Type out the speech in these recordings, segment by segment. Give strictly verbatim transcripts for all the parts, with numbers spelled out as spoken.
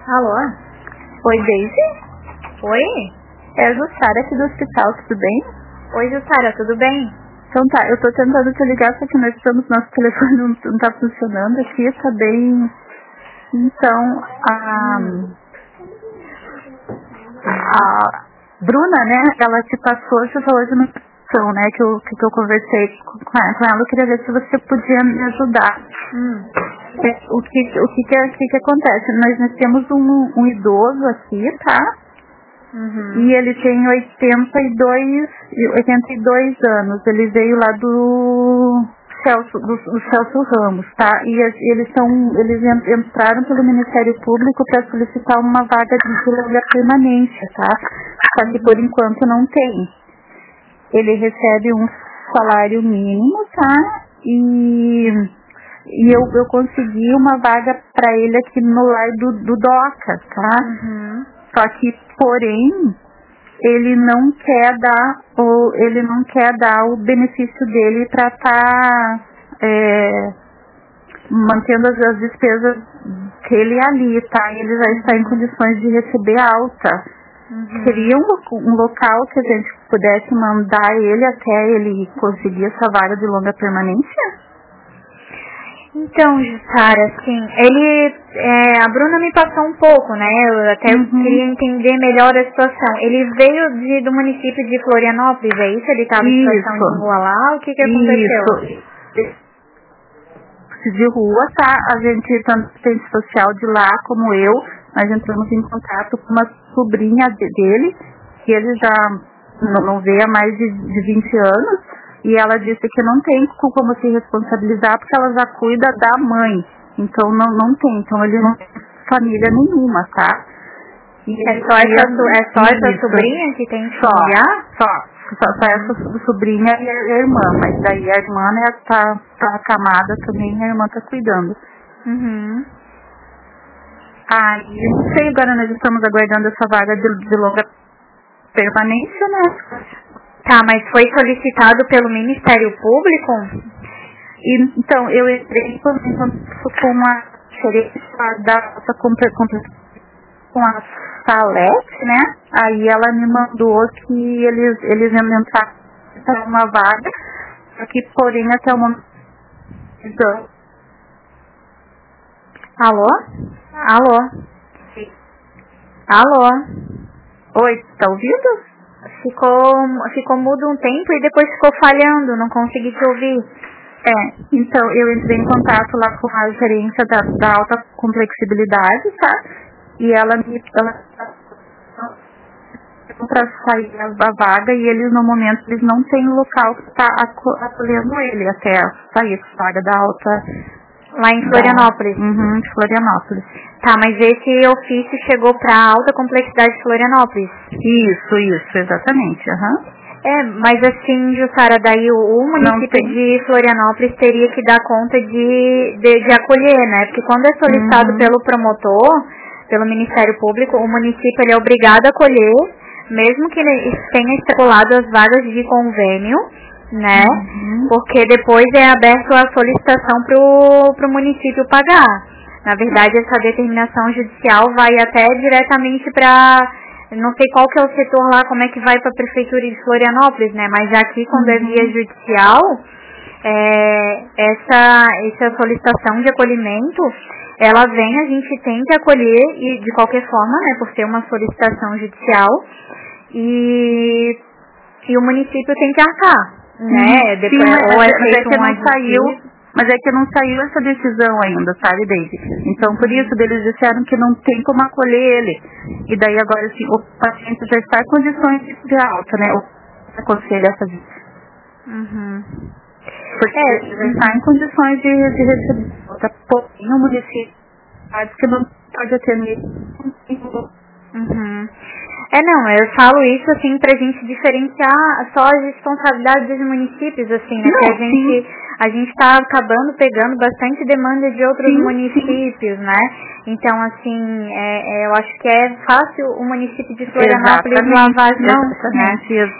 Alô? Oi, Daisy? Oi? É a Jussara aqui do hospital, tudo bem? Oi, Jussara, tudo bem? Então tá, eu tô tentando te ligar, só que nós estamos, nosso telefone não, não tá funcionando aqui, tá bem... Então, a... Hum. A Bruna, né, ela te passou, você falou de nutrição, né, que eu, que eu conversei com ela, com ela, eu queria ver se você podia me ajudar. Hum. O que, o que, que, que, que acontece? Nós, nós temos um, um idoso aqui, tá? Uhum. E ele tem oitenta e dois anos. Ele veio lá do Celso, do, do Celso Ramos, tá? E eles, são, eles entraram pelo Ministério Público para solicitar uma vaga de longa permanência, tá? Só que por enquanto não tem. Ele recebe um salário mínimo, tá? E... E eu, eu consegui uma vaga para ele aqui no lar do, do DOCA, tá? Uhum. Só que, porém, ele não quer dar o, ele não quer dar o benefício dele para estar tá, é, mantendo as, as despesas dele ali, tá? Ele já está em condições de receber alta. Uhum. Seria um, um local que a gente pudesse mandar ele até ele conseguir essa vaga de longa permanência? Então, Jussara, assim, ele, é, a Bruna me passou um pouco, né, eu até Uhum. queria entender melhor a situação. Ele veio de, do município de Florianópolis, é isso? Ele estava em situação de rua lá, o que que aconteceu? Isso, de rua, tá, a gente, tanto assistente social de lá como eu, nós entramos em contato com uma sobrinha dele, que ele já não, não vê há mais de, de vinte anos, e ela disse que não tem como se responsabilizar porque ela já cuida da mãe. Então não, não tem. Então ele não tem família nenhuma, tá? E é só essa, é só essa sobrinha que tem só, familiar? Só. Só, só essa sobrinha e a irmã. Mas daí a irmã, né, tá, tá acamada também, a irmã tá cuidando. Uhum. Ah, e não sei, agora nós estamos aguardando essa vaga de, de longa permanência, né? Tá, mas foi solicitado pelo Ministério Público? E, então, eu entrei em contato com a gerente da com a Salete, né? Aí ela me mandou que eles, eles iam entrar para uma vaga, só que porém até o momento. Alô? Alô? Alô? Oi, tá ouvindo? Ficou, ficou mudo um tempo e depois ficou falhando, não consegui te ouvir. É, então eu entrei em contato lá com a gerência da, da alta complexibilidade, tá? E ela me para sair a, a vaga e eles no momento eles não têm local que está acolhendo ele até sair a vaga da alta. Lá em Florianópolis. Da, uhum, de Florianópolis. Tá, mas esse ofício chegou para a alta complexidade de Florianópolis. Isso, isso, exatamente. Uhum. É, mas assim, Jussara, daí o, o município de Florianópolis teria que dar conta de, de, de acolher, né? Porque quando é solicitado uhum. pelo promotor, pelo Ministério Público, o município ele é obrigado a acolher, mesmo que ele tenha estipulado as vagas de convênio, né? Uhum. Porque depois é aberto a solicitação pro, pro município pagar. Na verdade, essa determinação judicial vai até diretamente para, não sei qual que é o setor lá, como é que vai para a prefeitura de Florianópolis, né? Mas aqui, quando uhum. é via judicial, é, essa, essa solicitação de acolhimento, ela vem, a gente tem que acolher, e de qualquer forma, né? Por ser uma solicitação judicial, e, e o município tem que arcar. Né? Sim, Depois, mas, ou é, mas é que um não saiu, mas é que não saiu essa decisão ainda, sabe, Daisy? Então, por isso, eles disseram que não tem como acolher ele. E daí agora, assim, o paciente já está em condições de alta, né? O aconselho essa vida. Uhum. Porque é, ele já está em condições de, de receber alta. Porém, o município sabe que não pode atender. Uhum. É, não, eu falo isso, assim, pra gente diferenciar só as responsabilidades dos municípios, assim, né, não, que a gente, a gente tá acabando pegando bastante demanda de outros sim, municípios, sim. né, então, assim, é, é, eu acho que é fácil o município de Florianópolis lavar as mãos, né.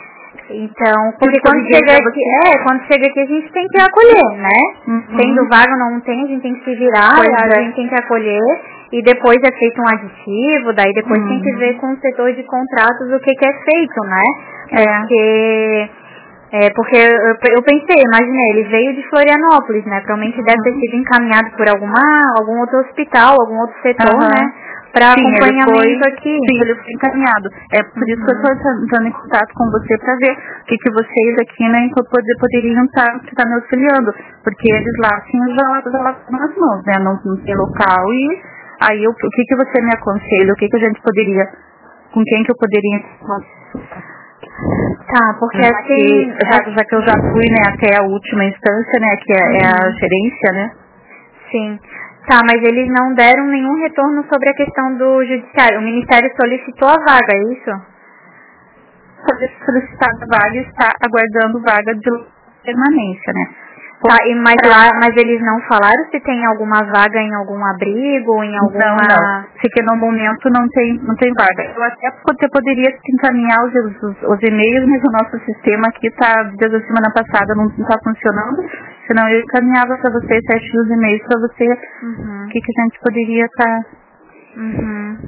Então, porque quando chega aqui, é, quando chega aqui a gente tem que acolher, né? Uhum. Tendo vaga ou não tem, a gente tem que se virar, pois a é. gente tem que acolher e depois é feito um aditivo, daí depois uhum. tem que ver com o setor de contratos o que, que é feito, né? Porque, é, porque eu, eu pensei, imaginei, ele veio de Florianópolis, né? Provavelmente uhum. deve ter sido encaminhado por alguma, algum outro hospital, algum outro setor, uhum. né? Para acompanhamento ele foi, aqui. Sim, ele foi encaminhado. É por uhum. isso que eu estou entrando em contato com você para ver o que, que vocês aqui, né, poder, poderiam estar tá, tá me auxiliando. Porque eles lá sim já já nas mãos, né? Não, não tem local. E aí eu, o que, que você me aconselha? O que, que a gente poderia. Com quem que eu poderia. Tá, porque já assim. Que, já, já que eu já fui, né, até a última instância, né? Que é, uhum. é a gerência, né? Sim. Tá, mas eles não deram nenhum retorno sobre a questão do judiciário. O Ministério solicitou a vaga, é isso? Solicitada a vaga e está aguardando vaga de permanência, né? Tá, e, mas, lá, mas eles não falaram se tem alguma vaga em algum abrigo ou em alguma... Não, não. Porque no momento não tem, não tem vaga. Eu até porque poderia encaminhar os, os, os e-mails, mas o nosso sistema aqui está, desde a semana passada, não está funcionando. Senão eu encaminhava para você sete os e-mails para você uhum. o que, que a gente poderia estar... Tá... Uhum.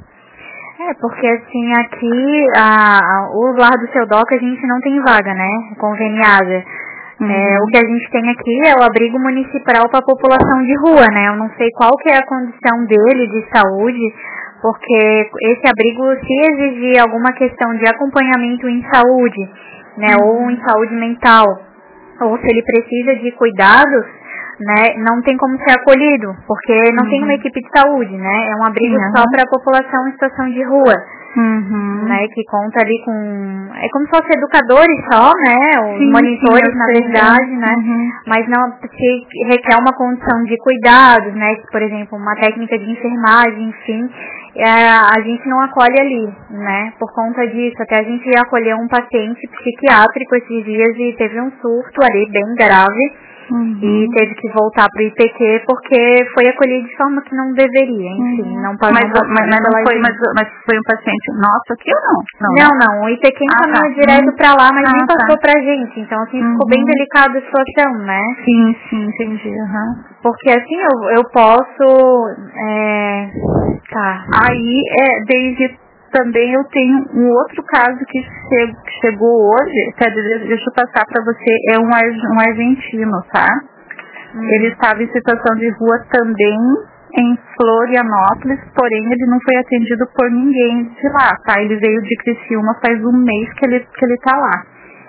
É, porque assim, aqui, a, a, o lar do seu doc a gente não tem vaga, né? Conveniada. Uhum. É, o que a gente tem aqui é o abrigo municipal para a população de rua, né? Eu não sei qual que é a condição dele de saúde, porque esse abrigo, se exigir alguma questão de acompanhamento em saúde, né? Uhum. Ou em saúde mental, ou se ele precisa de cuidados, né? Não tem como ser acolhido, porque não uhum. tem uma equipe de saúde, né? É um abrigo uhum. só para a população em situação de rua. Uhum. Né, que conta ali com... É como se fossem educadores só, né? Os sim, monitores, sim, na verdade, né? Uhum. Mas não se requer uma condição de cuidados, né? Por exemplo, uma técnica de enfermagem, enfim. É, a gente não acolhe ali, né? Por conta disso, até a gente ia acolher um paciente psiquiátrico esses dias e teve um surto ali bem grave. Uhum. E teve que voltar para o I P Q porque foi acolhido de forma que não deveria, enfim, uhum. não pagou. Mas, mas, mas, não foi, mas, mas foi um paciente nosso aqui ou não? Não, não, né? não o I P Q encaminhou ah, tá. direto uhum. para lá, mas ah, nem passou tá. pra gente, então assim, uhum. ficou bem delicada a situação, né? Sim, sim, entendi. Uhum. Porque assim, eu, eu posso, é... tá. Aí, é, desde... Também eu tenho um outro caso que, che que chegou hoje, quer dizer, deixa eu passar para você, é um, ar um argentino, tá? Hum. Ele estava em situação de rua também em Florianópolis, porém ele não foi atendido por ninguém de lá, tá? Ele veio de Criciúma faz um mês que ele, que ele tá lá.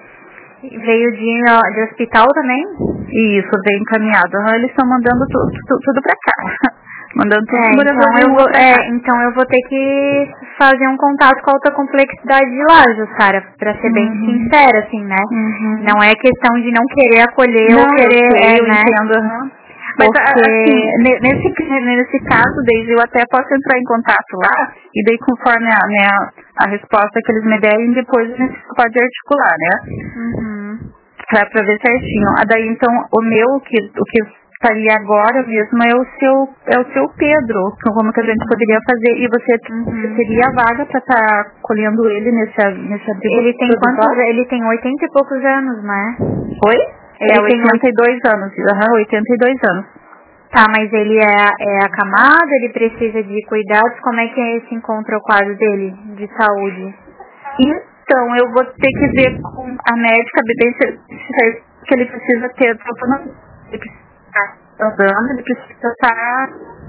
Veio de, de hospital também? Isso, veio encaminhado. Eles estão mandando tu, tu, tudo pra cá. Mandando tudo é, então eu vou, é, então eu vou ter que fazer um contato com a alta complexidade de lá, Jussara, pra ser uhum. bem sincera, assim, né? Uhum. Não é questão de não querer acolher não, ou querer, eu, sei, é, eu né? entendo, uhum. Mas Porque... assim, nesse, nesse caso, Deise, eu até posso entrar em contato lá e daí conforme a, né, a resposta que eles me derem, depois a gente pode articular, né? Uhum. Pra, pra ver certinho. Ah, daí então o meu, o que, o que estaria agora mesmo é o seu, é o seu Pedro, como que a gente poderia fazer, e você, uhum. você teria a vaga para estar tá colhendo ele nesse, nesse abrigo? Ele tem quantos? Ele tem oitenta e poucos anos, né? Oi? Ele é tem oitenta e dois anos, aham, oitenta e dois anos. Tá, mas ele é, é acamado, ele precisa de cuidados, como é que se encontra o quadro dele, de saúde? Então, eu vou ter que ver com a médica, bem, que ele precisa ter autonomia. Ele precisa estar andando, ele precisa estar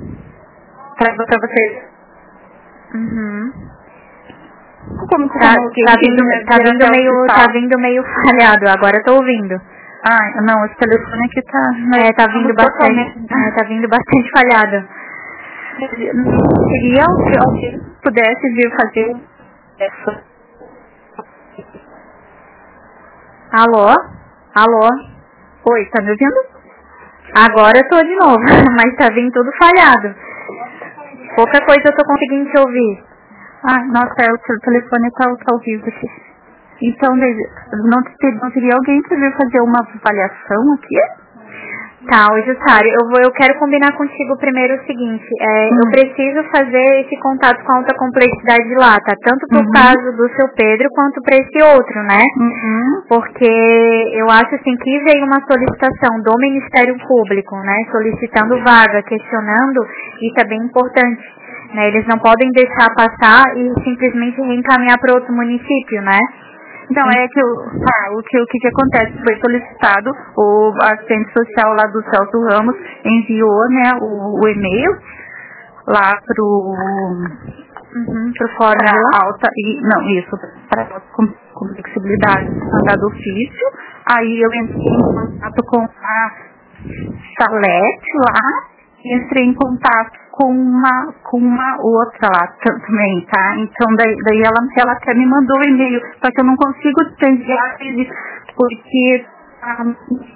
para vocês. Uhum. Como, como, tá, como tá, vindo, tá, vindo meio, tá vindo meio falhado, agora eu tô ouvindo. Ah, não, esse telefone aqui tá... É, tá vindo bastante, é, tá vindo bastante falhado. Seria se alguém pudesse vir fazer essa... Alô? Alô? Oi, tá me ouvindo? Agora eu tô de novo, mas tá vindo tudo falhado. Pouca coisa eu tô conseguindo te ouvir. Ah, nossa, é, o telefone tá, tá horrível aqui. Então, não, não teria alguém para vir fazer uma avaliação aqui? Tá, oi Jussara, eu, vou, eu quero combinar contigo primeiro o seguinte, é, hum. eu preciso fazer esse contato com alta complexidade lá, tá? Tanto pro uhum. caso do seu Pedro quanto para esse outro, né? Uhum. Porque eu acho assim que veio uma solicitação do Ministério Público, né? Solicitando vaga, questionando, isso é bem importante, né? Eles não podem deixar passar e simplesmente reencaminhar para outro município, né? Então, é que, tá, o, que, o que que acontece? Foi solicitado, o assistente social lá do Celso Ramos enviou, né, o, o e-mail lá pro, uhum, pro fórum pra alta, e, não, isso, para complexibilidade, mandado ofício. Aí eu entrei em contato com a Salete lá, e entrei em contato com uma, com uma outra lá também, tá? Então daí, daí ela, ela até me mandou o e-mail, só que eu não consigo enviar porque ah,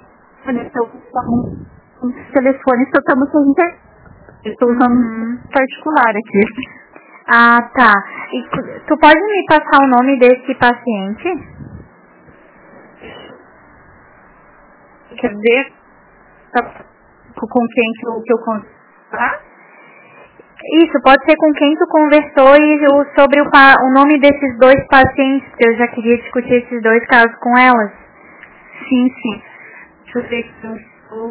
o telefone só estamos sem internet. Estou usando um particular aqui. Ah, tá. E tu, tu pode me passar o nome desse paciente? Quer dizer, com quem que eu, que eu conversar? Isso, pode ser com quem tu conversou e o, sobre o, o nome desses dois pacientes, porque eu já queria discutir esses dois casos com elas. Sim, sim. Deixa eu ver se eu estou...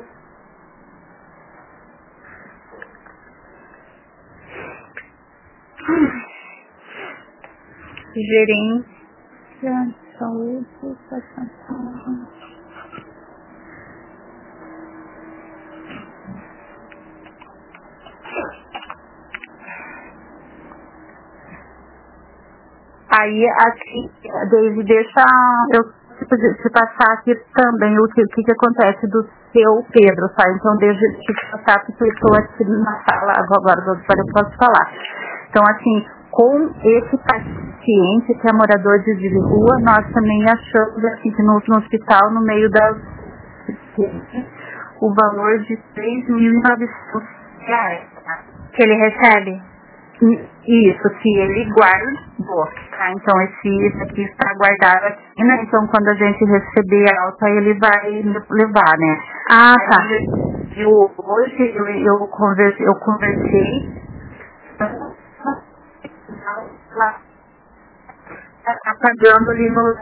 Gerência de saúde, paciente. Aí, assim, David, deixa eu te passar aqui também o que, o que, que acontece do seu Pedro, tá? Então, deixa eu te passar, porque eu estou aqui na sala agora, agora eu posso falar. Então, assim, com esse paciente que é morador de de rua, nós também achamos, assim, que no, no hospital, no meio das... o valor de três mil e novecentos reais, tá? Que ele recebe? Isso, se ele guardou, tá? Então esse, esse aqui está guardado aqui, né? Então quando a gente receber a alta, ele vai levar, né? Ah, tá. Aí, eu, hoje eu, eu, conversei, eu conversei tá pagando ali no...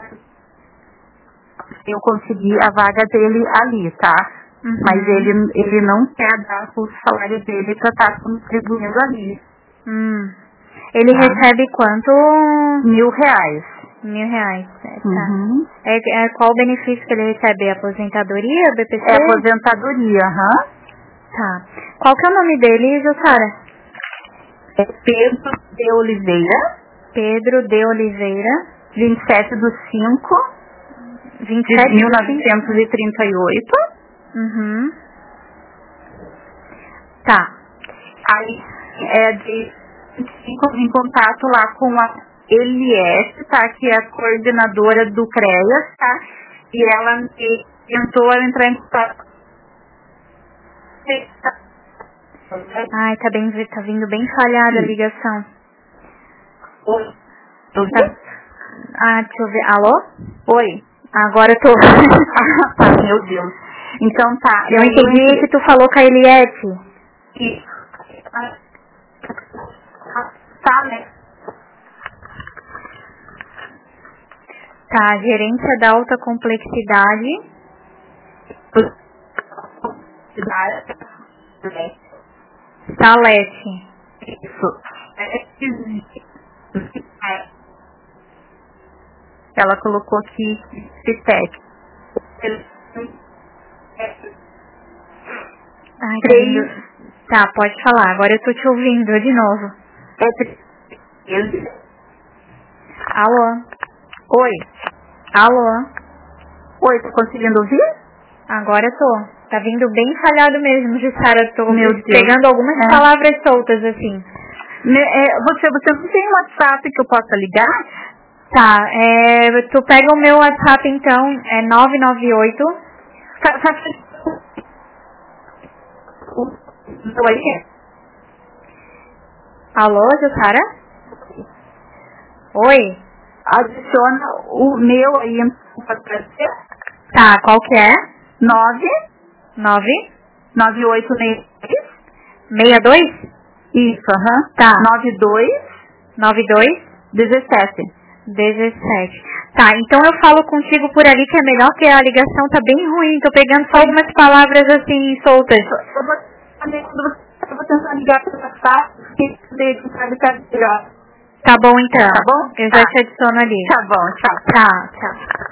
Eu consegui a vaga dele ali, tá? Uhum. Mas ele, ele não quer dar o salário dele para estar contribuindo ali. Hum. Ele ah. recebe quanto? Mil reais. Mil reais, é, tá. Uhum. É, é, qual o benefício que ele recebe? Aposentadoria, B P C? É aposentadoria, aham. Uhum. Tá. Qual que é o nome dele, Jussara? É Pedro de Oliveira. Pedro de Oliveira. vinte e sete do cinco vinte e sete de mil novecentos e trinta e oito. Uhum. Tá. Aí é de em contato lá com a Eliette, tá? Que é a coordenadora do CREAS, tá? E ela tentou entrar em contato. Ai, tá, bem, tá vindo bem falhada a ligação. Oi. Tá... Ah, deixa eu ver. Alô? Oi. Agora eu tô... Ah, meu Deus. Então tá. Eu entendi eu... que tu falou com a Eliette. Isso. Tá, né? Tá, gerência da alta complexidade. Salete. Isso. Ela colocou aqui Citec. Ai, tá, vindo... tá, pode falar. Agora eu tô te ouvindo de novo. Alô? Oi. Alô? Oi, tá conseguindo ouvir? Agora eu tô. Tá vindo bem falhado mesmo, Jussara. Tô Meu pegando Deus. algumas é. palavras soltas, assim. Me, é, você, você não tem um WhatsApp que eu possa ligar? Tá, é, tu pega o meu WhatsApp então, é nove nove oito. Tá, tá. Oi? Alô, Jussara? Oi? Adiciona o meu aí. Tá, qual que é? Nove. Nove. nove oito seis seis dois? Isso, aham. Uhum. Tá. nove dois nove dois dezessete. dezessete. Tá, então eu falo contigo por ali que é melhor, que a ligação tá bem ruim. Tô pegando só algumas palavras assim soltas. Eu vou, eu vou tentar ligar para o WhatsApp, porque você sabe ficar melhor. Tá bom então. Tá bom? Eu tá. já te adiciono ali. Tá bom, tchau. Tá, tchau.